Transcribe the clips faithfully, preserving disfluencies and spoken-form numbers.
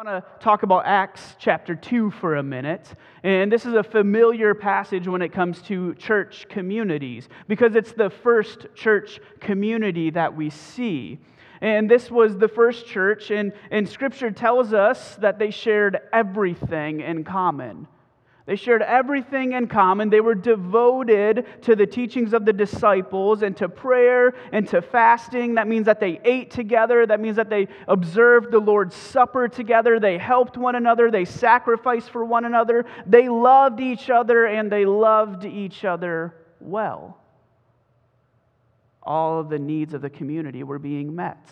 want to talk about Acts chapter two for a minute. And this is a familiar passage when it comes to church communities, because it's the first church community that we see. And this was the first church, and, and Scripture tells us that they shared everything in common. They shared everything in common. They were devoted to the teachings of the disciples and to prayer and to fasting. That means that they ate together. That means that they observed the Lord's Supper together. They helped one another. They sacrificed for one another. They loved each other, and they loved each other well. All of the needs of the community were being met.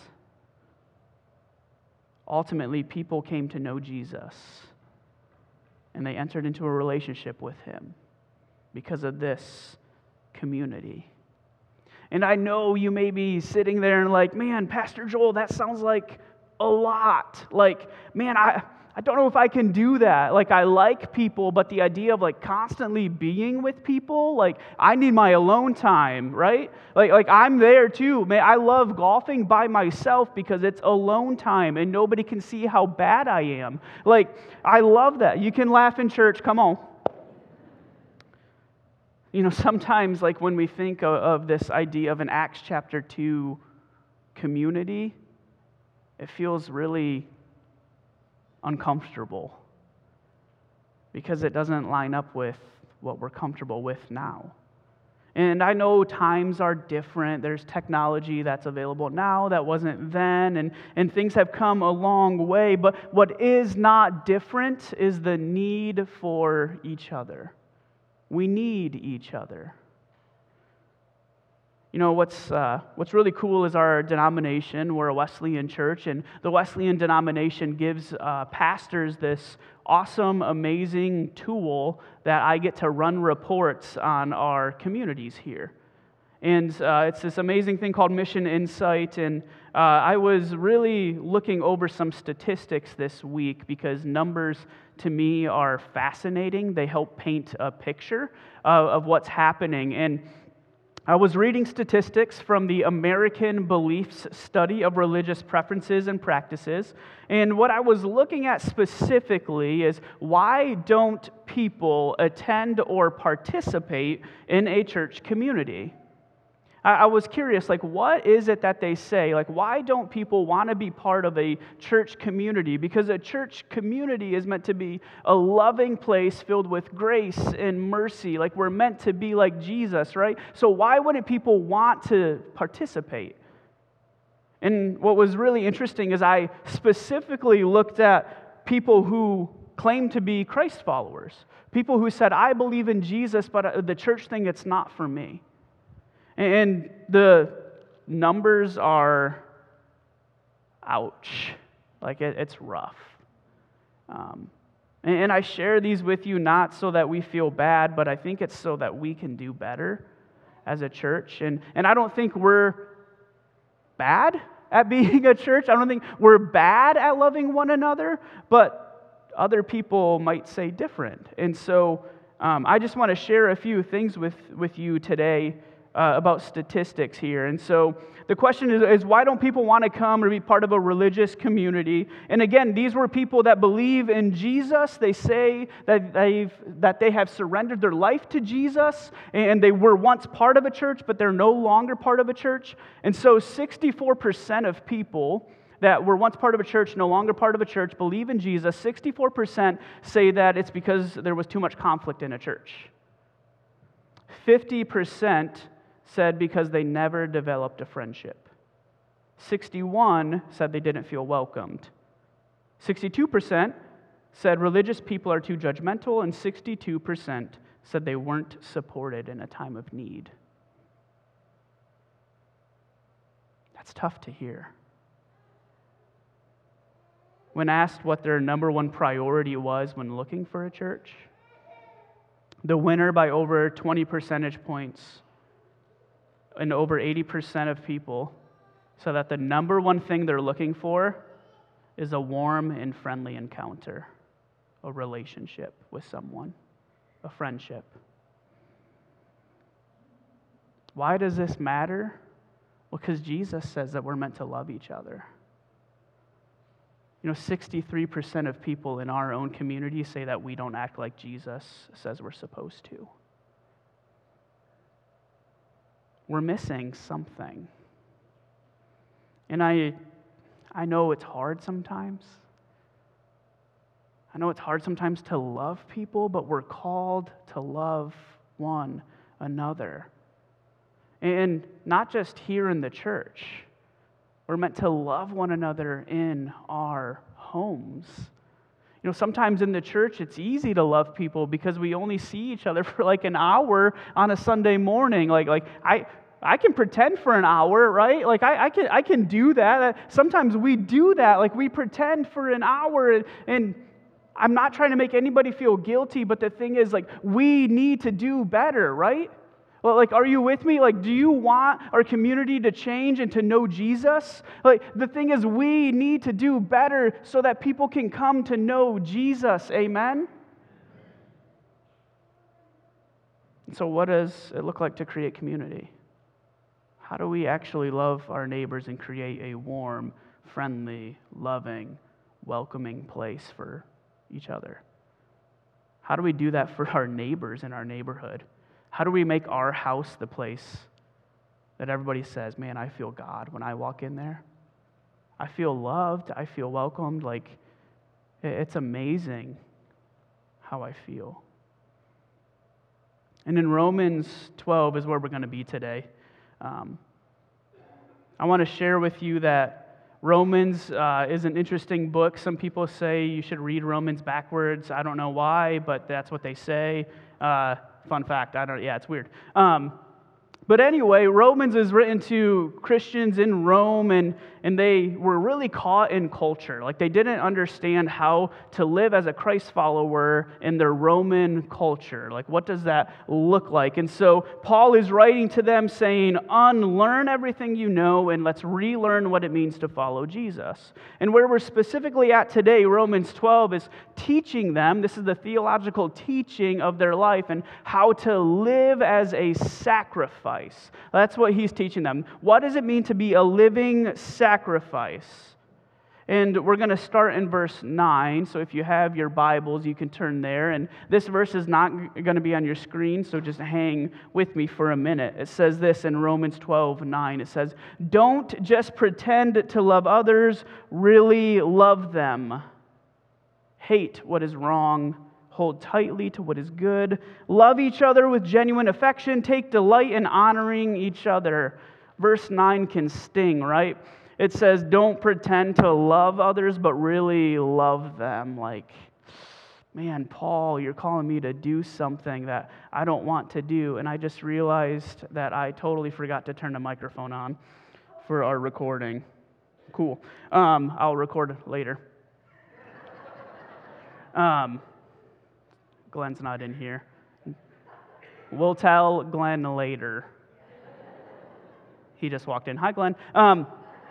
Ultimately, people came to know Jesus, and they entered into a relationship with Him because of this community. And I know you may be sitting there and like, man, Pastor Joel, that sounds like a lot. Like, man, I, I don't know if I can do that. Like, I like people, but the idea of like constantly being with people, like I need my alone time, right? Like, like I'm there too. Man, I love golfing by myself because it's alone time and nobody can see how bad I am. Like, I love that. You can laugh in church. Come on. You know, sometimes like when we think of, of this idea of an Acts chapter two community, it feels really uncomfortable because it doesn't line up with what we're comfortable with now. And I know times are different. There's technology that's available now that wasn't then, and, and things have come a long way. But what is not different is the need for each other. We need each other. You know, what's uh, what's really cool is our denomination. We're a Wesleyan church, and the Wesleyan denomination gives uh, pastors this awesome, amazing tool that I get to run reports on our communities here. And uh, it's this amazing thing called Mission Insight, and uh, I was really looking over some statistics this week because numbers to me are fascinating. They help paint a picture of, of what's happening. And I was reading statistics from the American Beliefs Study of Religious Preferences and Practices, and what I was looking at specifically is why don't people attend or participate in a church community? I was curious, like, what is it that they say? Like, why don't people want to be part of a church community? Because a church community is meant to be a loving place filled with grace and mercy. Like, we're meant to be like Jesus, right? So why wouldn't people want to participate? And what was really interesting is I specifically looked at people who claim to be Christ followers. People who said, I believe in Jesus, but the church thing, it's not for me. And the numbers are, ouch, like it, it's rough. Um, and, and I share these with you not so that we feel bad, but I think it's so that we can do better as a church. And, and I don't think we're bad at being a church. I don't think we're bad at loving one another, but other people might say different. And so um, I just want to share a few things with, with you today Uh, about statistics here. And so the question is, is why don't people want to come or be part of a religious community? And again, these were people that believe in Jesus. They say that they've that they have surrendered their life to Jesus, and they were once part of a church, but they're no longer part of a church. And so sixty-four percent of people that were once part of a church, no longer part of a church, believe in Jesus. sixty-four percent say that it's because there was too much conflict in a church. fifty percent said because they never developed a friendship. sixty-one said they didn't feel welcomed. sixty-two percent said religious people are too judgmental, and sixty-two percent said they weren't supported in a time of need. That's tough to hear. When asked what their number one priority was when looking for a church, the winner by over twenty percentage points and over eighty percent of people said that the number one thing they're looking for is a warm and friendly encounter, a relationship with someone, a friendship. Why does this matter? Well, because Jesus says that we're meant to love each other. You know, sixty-three percent of people in our own community say that we don't act like Jesus says we're supposed to. We're missing something. And I, I know it's hard sometimes. I know it's hard sometimes to love people, but we're called to love one another. And not just here in the church. We're meant to love one another in our homes. You know, sometimes in the church it's easy to love people because we only see each other for like an hour on a Sunday morning. Like, like I, I can pretend for an hour, right? Like I, I can, I can do that. Sometimes we do that. Like we pretend for an hour, and, and I'm not trying to make anybody feel guilty, but the thing is, like, we need to do better, right? Well, like, are you with me? Like, do you want our community to change and to know Jesus? Like, the thing is, we need to do better so that people can come to know Jesus. Amen? So what does it look like to create community? How do we actually love our neighbors and create a warm, friendly, loving, welcoming place for each other? How do we do that for our neighbors in our neighborhood? How do we make our house the place that everybody says, man, I feel God when I walk in there? I feel loved. I feel welcomed. Like, it's amazing how I feel. And in Romans twelve is where we're going to be today. Um, I want to share with you that Romans uh, is an interesting book. Some people say you should read Romans backwards. I don't know why, but that's what they say. Uh, Fun fact, I don't, yeah, it's weird. Um, but anyway, Romans is written to Christians in Rome, and, and they were really caught in culture. Like, they didn't understand how to live as a Christ follower in their Roman culture. Like, what does that look like? And so Paul is writing to them saying, unlearn everything you know, and let's relearn what it means to follow Jesus. And where we're specifically at today, Romans twelve, is teaching them, this is the theological teaching of their life, and how to live as a sacrifice. That's what he's teaching them. What does it mean to be a living sacrifice? And we're going to start in verse nine. So if you have your Bibles, you can turn there. And this verse is not going to be on your screen, so just hang with me for a minute. It says this in Romans twelve nine. It says, don't just pretend to love others, really love them. Hate what is wrong. Hold tightly to what is good. Love each other with genuine affection. Take delight in honoring each other. Verse nine can sting, right? It says, don't pretend to love others, but really love them. Like, man, Paul, you're calling me to do something that I don't want to do. And I just realized that I totally forgot to turn the microphone on for our recording. Cool. Um, I'll record later. Um... Glenn's not in here. We'll tell Glenn later. He just walked in. Hi, Glenn. Um,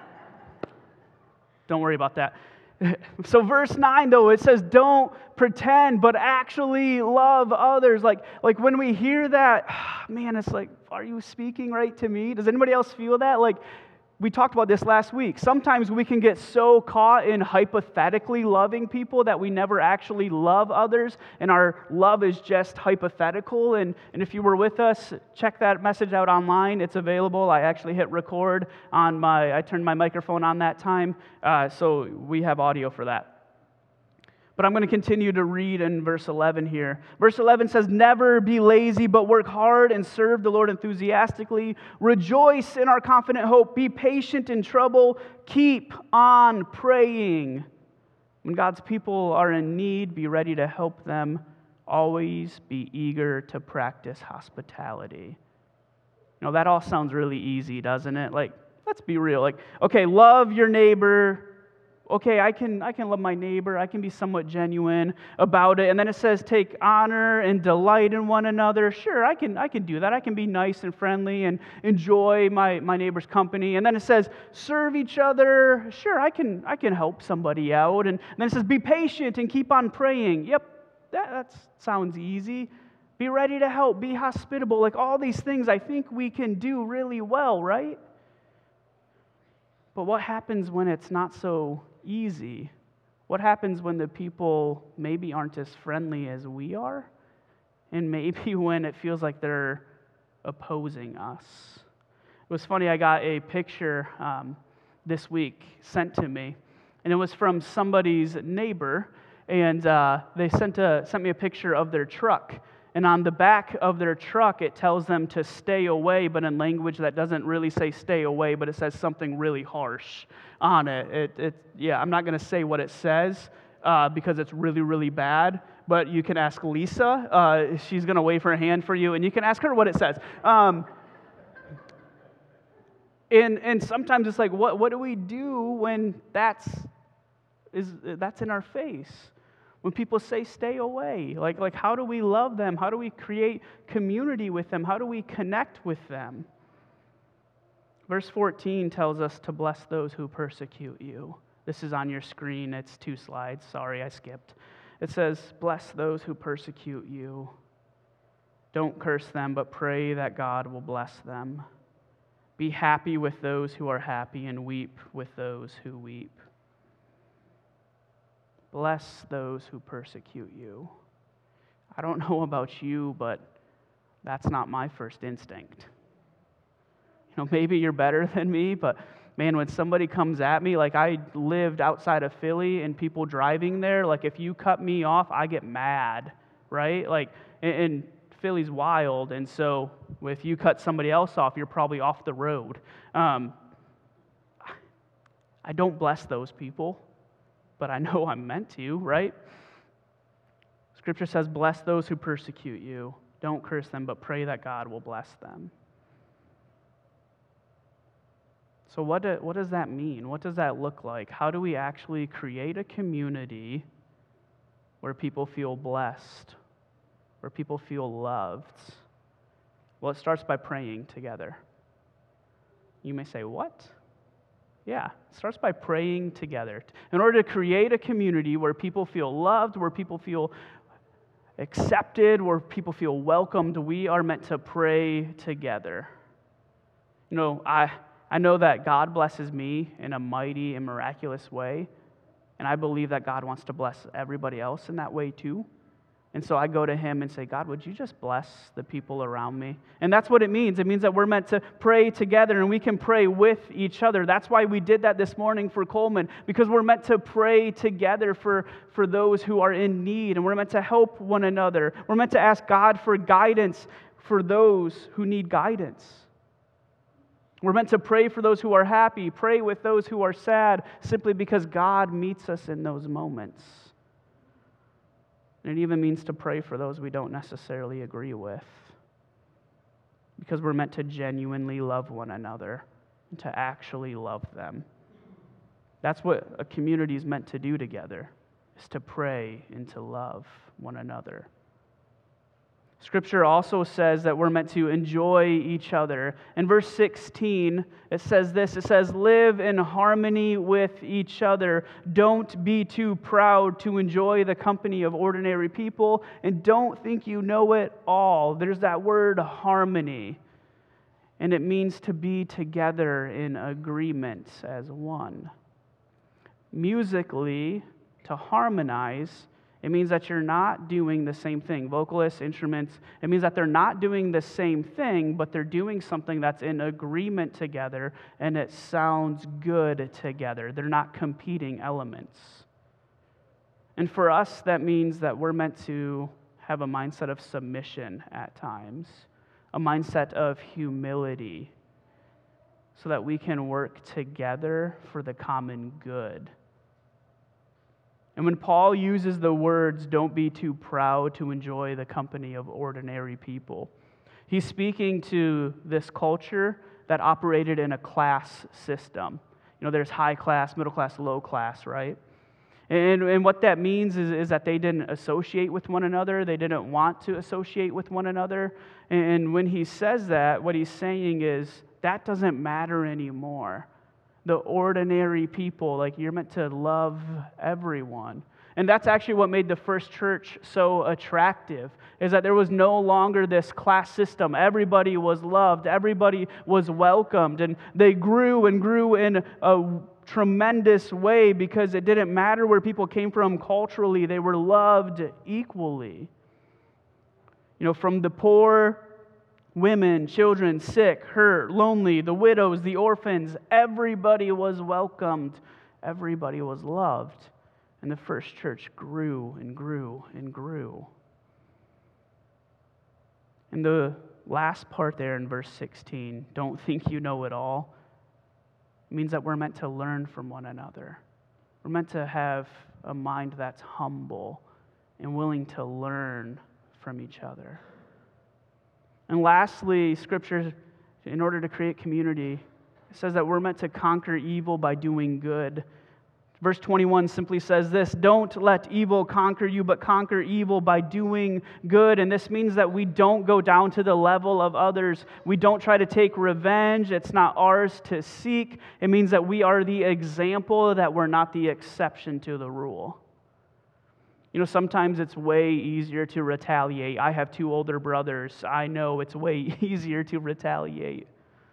don't worry about that. So verse nine, though, it says, don't pretend, but actually love others. Like, like when we hear that, man, it's like, are you speaking right to me? Does anybody else feel that? Like, we talked about this last week. Sometimes we can get so caught in hypothetically loving people that we never actually love others, and our love is just hypothetical. And, and if you were with us, check that message out online. It's available. I actually hit record on my, I turned my microphone on that time, uh, so we have audio for that. But I'm going to continue to read in verse eleven here. Verse eleven says, never be lazy, but work hard and serve the Lord enthusiastically. Rejoice in our confident hope. Be patient in trouble. Keep on praying. When God's people are in need, be ready to help them. Always be eager to practice hospitality. You know, that all sounds really easy, doesn't it? Like, let's be real. Like, okay, love your neighbor. Okay, I can I can love my neighbor. I can be somewhat genuine about it. And then it says, take honor and delight in one another. Sure, I can I can do that. I can be nice and friendly and enjoy my, my neighbor's company. And then it says, serve each other. Sure, I can I can help somebody out. And then it says, be patient and keep on praying. Yep, that, that sounds easy. Be ready to help. Be hospitable. Like all these things I think we can do really well, right? But what happens when it's not so easy? What happens when the people maybe aren't as friendly as we are? And maybe when it feels like they're opposing us. It was funny, I got a picture um, this week sent to me, and it was from somebody's neighbor, and uh, they sent, a, sent me a picture of their truck. And on the back of their truck, it tells them to stay away, but in language that doesn't really say stay away, but it says something really harsh on it. It, it yeah, I'm not going to say what it says uh, because it's really, really bad, but you can ask Lisa. Uh, she's going to wave her hand for you, and you can ask her what it says. Um, and and sometimes it's like, what what do we do when that's is that's in our face? When people say stay away, like, like how do we love them? How do we create community with them? How do we connect with them? Verse fourteen tells us to bless those who persecute you. This is on your screen. It's two slides. Sorry, I skipped. It says, bless those who persecute you. Don't curse them, but pray that God will bless them. Be happy with those who are happy and weep with those who weep. Bless those who persecute you. I don't know about you, but that's not my first instinct. You know, maybe you're better than me, but man, when somebody comes at me, like I lived outside of Philly and people driving there, like if you cut me off, I get mad, right? Like, and, and Philly's wild, and so if you cut somebody else off, you're probably off the road. Um, I don't bless those people, but I know I'm meant to, right? Scripture says, bless those who persecute you. Don't curse them, but pray that God will bless them. So what, do, what does that mean? What does that look like? How do we actually create a community where people feel blessed, where people feel loved? Well, it starts by praying together. You may say, what? Yeah, it starts by praying together. In order to create a community where people feel loved, where people feel accepted, where people feel welcomed, we are meant to pray together. You know, I, I know that God blesses me in a mighty and miraculous way, and I believe that God wants to bless everybody else in that way too. And so I go to him and say, God, would you just bless the people around me? And that's what it means. It means that we're meant to pray together and we can pray with each other. That's why we did that this morning for Coleman, because we're meant to pray together for, for those who are in need, and we're meant to help one another. We're meant to ask God for guidance for those who need guidance. We're meant to pray for those who are happy, pray with those who are sad, simply because God meets us in those moments. And it even means to pray for those we don't necessarily agree with, because we're meant to genuinely love one another and to actually love them. That's what a community is meant to do together, is to pray and to love one another. Scripture also says that we're meant to enjoy each other. In verse sixteen, it says this, it says, live in harmony with each other. Don't be too proud to enjoy the company of ordinary people, and don't think you know it all. There's that word harmony, and it means to be together in agreement as one. Musically, to harmonize, it means that you're not doing the same thing. Vocalists, instruments, it means that they're not doing the same thing, but they're doing something that's in agreement together, and it sounds good together. They're not competing elements. And for us, that means that we're meant to have a mindset of submission at times, a mindset of humility, so that we can work together for the common good. And when Paul uses the words, don't be too proud to enjoy the company of ordinary people, he's speaking to this culture that operated in a class system. You know, there's high class, middle class, low class, right? And, and what that means is, is that they didn't associate with one another. They didn't want to associate with one another. And when he says that, what he's saying is, that doesn't matter anymore. The ordinary people, like you're meant to love everyone. And that's actually what made the first church so attractive, is that there was no longer this class system. Everybody was loved. Everybody was welcomed. And they grew and grew in a tremendous way because it didn't matter where people came from culturally, they were loved equally. You know, from the poor, women, children, sick, hurt, lonely, the widows, the orphans, everybody was welcomed, everybody was loved. And the first church grew and grew and grew. And the last part there in verse sixteen, don't think you know it all, it means that we're meant to learn from one another. We're meant to have a mind that's humble and willing to learn from each other. And lastly, Scripture, in order to create community, it says that we're meant to conquer evil by doing good. Verse twenty-one simply says this, don't let evil conquer you, but conquer evil by doing good. And this means that we don't go down to the level of others. We don't try to take revenge. It's not ours to seek. It means that we are the example, that we're not the exception to the rule. You know, sometimes it's way easier to retaliate. I have two older brothers. I know it's way easier to retaliate.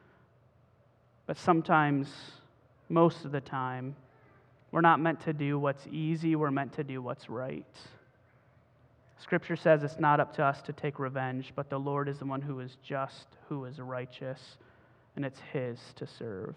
But sometimes, most of the time, we're not meant to do what's easy, we're meant to do what's right. Scripture says it's not up to us to take revenge, but the Lord is the one who is just, who is righteous, and it's His to serve.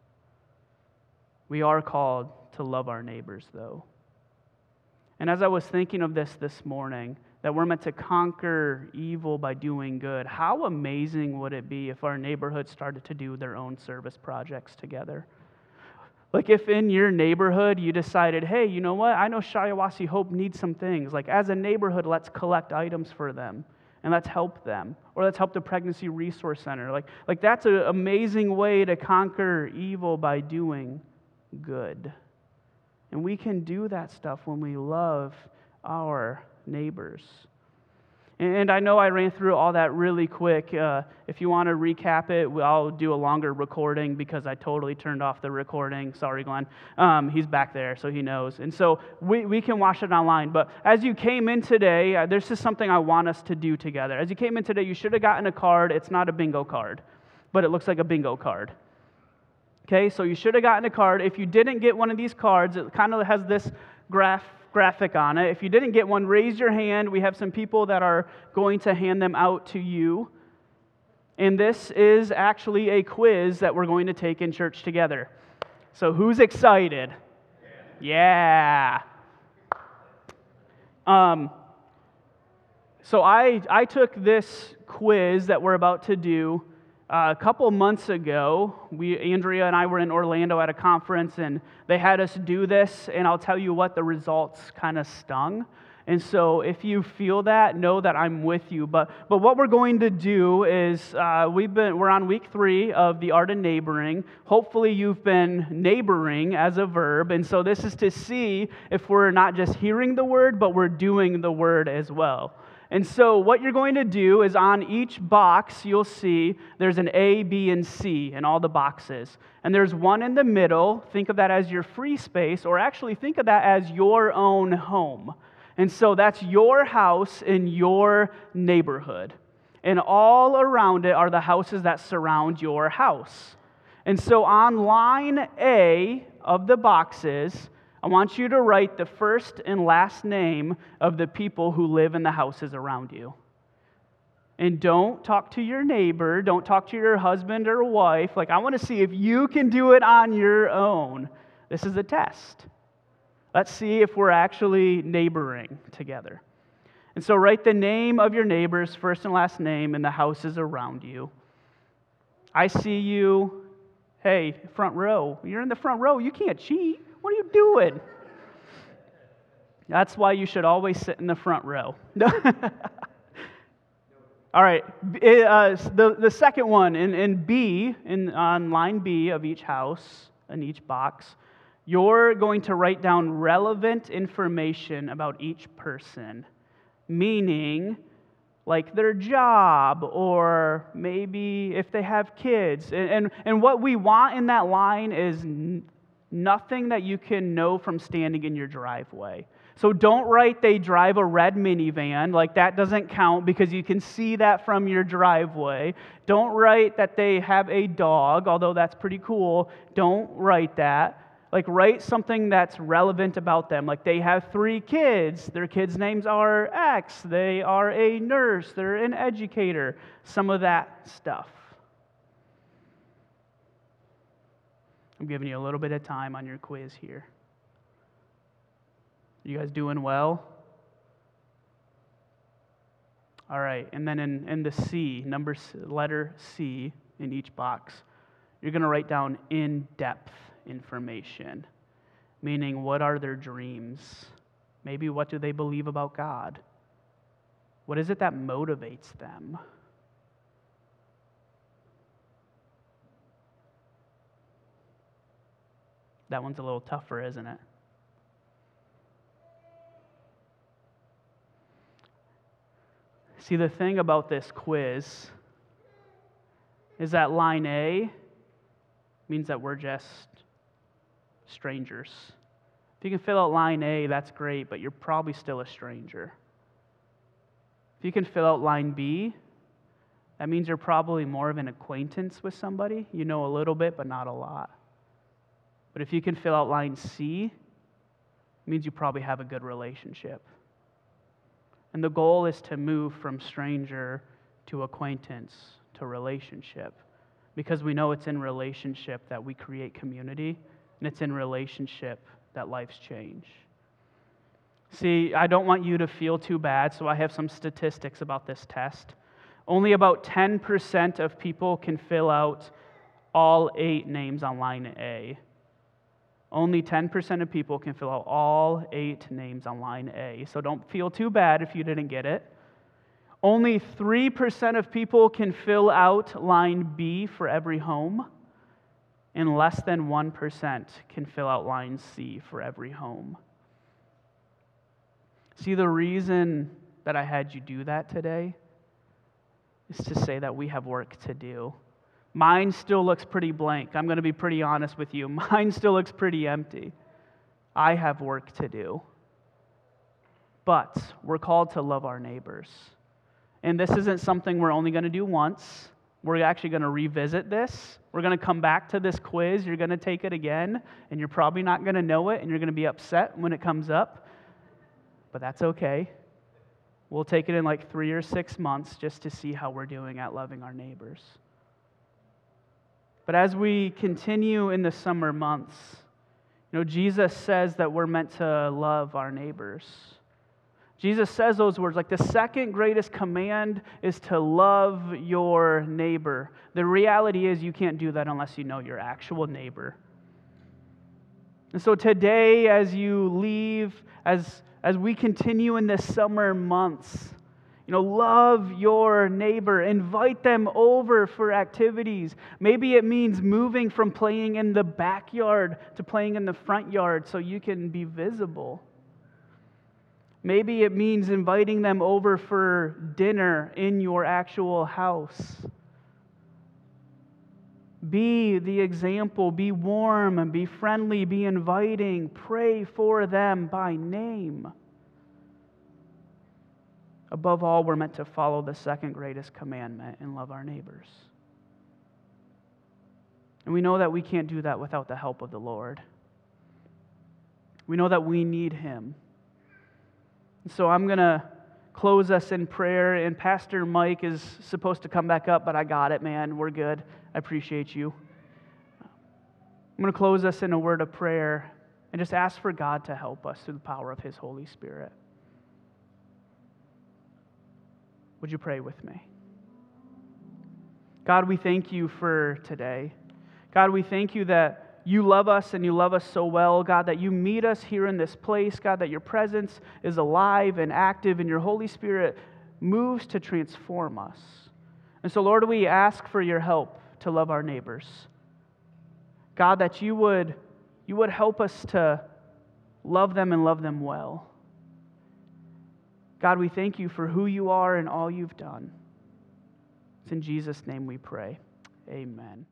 We are called to love our neighbors, though. And as I was thinking of this this morning, that we're meant to conquer evil by doing good, how amazing would it be if our neighborhood started to do their own service projects together? Like if in your neighborhood you decided, hey, you know what? I know Shiawassee Hope needs some things. Like as a neighborhood, let's collect items for them and let's help them. Or let's help the Pregnancy Resource Center. Like, like that's an amazing way to conquer evil by doing good. And we can do that stuff when we love our neighbors. And I know I ran through all that really quick. Uh, if you want to recap it, I'll do a longer recording because I totally turned off the recording. Sorry, Glenn. Um, he's back there, so he knows. And so we, we can watch it online. But as you came in today, uh, this is something I want us to do together. As you came in today, you should have gotten a card. It's not a bingo card, but it looks like a bingo card. Okay, so you should have gotten a card. If you didn't get one of these cards, it kind of has this graph graphic on it. If you didn't get one, raise your hand. We have some people that are going to hand them out to you. And this is actually a quiz that we're going to take in church together. So who's excited? Yeah. Um. So I I took this quiz that we're about to do Uh, a couple months ago. We, Andrea and I were in Orlando at a conference, and they had us do this, and I'll tell you what, the results kind of stung. And so if you feel that, know that I'm with you. But but what we're going to do is uh, we've been we're on week three of the art of neighboring. Hopefully you've been neighboring as a verb, and so this is to see if we're not just hearing the word, but we're doing the word as well. And so what you're going to do is on each box, you'll see there's an A, B, and C in all the boxes. And there's one in the middle. Think of that as your free space, or actually think of that as your own home. And so that's your house in your neighborhood. And all around it are the houses that surround your house. And so on line A of the boxes, I want you to write the first and last name of the people who live in the houses around you. And don't talk to your neighbor, don't talk to your husband or wife. Like, I want to see if you can do it on your own. This is a test. Let's see if we're actually neighboring together. And so write the name of your neighbor's first and last name in the houses around you. I see you. Hey, front row. You're in the front row. You can't cheat. What are you doing? That's why you should always sit in the front row. All right. Uh, the, the second one, in, in B, in, on line B of each house, in each box, you're going to write down relevant information about each person, meaning like their job, or maybe if they have kids. And, and, and what we want in that line is n- nothing that you can know from standing in your driveway. So don't write they drive a red minivan, like that doesn't count because you can see that from your driveway. Don't write that they have a dog, although that's pretty cool. Don't write that. Like, write something that's relevant about them. Like, they have three kids. Their kids' names are X. They are a nurse. They're an educator. Some of that stuff. I'm giving you a little bit of time on your quiz here. You guys doing well? All right, and then in, in the C, number letter C in each box, you're going to write down in-depth information, meaning what are their dreams? Maybe what do they believe about God? What is it that motivates them? That one's a little tougher, isn't it? See, the thing about this quiz is that line A means that we're just strangers. If you can fill out line A, that's great, but you're probably still a stranger. If you can fill out line B, that means you're probably more of an acquaintance with somebody. You know a little bit, but not a lot. But if you can fill out line C, it means you probably have a good relationship. And the goal is to move from stranger to acquaintance to relationship, because we know it's in relationship that we create community, and it's in relationship that lives change. See, I don't want you to feel too bad, so I have some statistics about this test. Only about ten percent of people can fill out all eight names on line A. Only ten percent of people can fill out all eight names on line A, so don't feel too bad if you didn't get it. Only three percent of people can fill out line B for every home, and less than one percent can fill out line C for every home. See, the reason that I had you do that today is to say that we have work to do. Mine still looks pretty blank. I'm going to be pretty honest with you. Mine still looks pretty empty. I have work to do. But we're called to love our neighbors. And this isn't something we're only going to do once. We're actually going to revisit this. We're going to come back to this quiz. You're going to take it again, and you're probably not going to know it, and you're going to be upset when it comes up. But that's okay. We'll take it in like three or six months just to see how we're doing at loving our neighbors. But as we continue in the summer months, you know, Jesus says that we're meant to love our neighbors. Jesus says those words, like the second greatest command is to love your neighbor. The reality is you can't do that unless you know your actual neighbor. And so today, as you leave, as, as we continue in the summer months, you know, love your neighbor. Invite them over for activities. Maybe it means moving from playing in the backyard to playing in the front yard so you can be visible. Maybe it means inviting them over for dinner in your actual house. Be the example. Be warm and be friendly. Be inviting. Pray for them by name. Above all, we're meant to follow the second greatest commandment and love our neighbors. And we know that we can't do that without the help of the Lord. We know that we need Him. So I'm going to close us in prayer, and Pastor Mike is supposed to come back up, but I got it, man. We're good. I appreciate you. I'm going to close us in a word of prayer and just ask for God to help us through the power of His Holy Spirit. Would you pray with me? God, we thank you for today. God, we thank you that you love us and you love us so well. God, that you meet us here in this place. God, that your presence is alive and active and your Holy Spirit moves to transform us. And so, Lord, we ask for your help to love our neighbors. God, that you would, you would help us to love them and love them well. God, we thank you for who you are and all you've done. It's in Jesus' name we pray. Amen.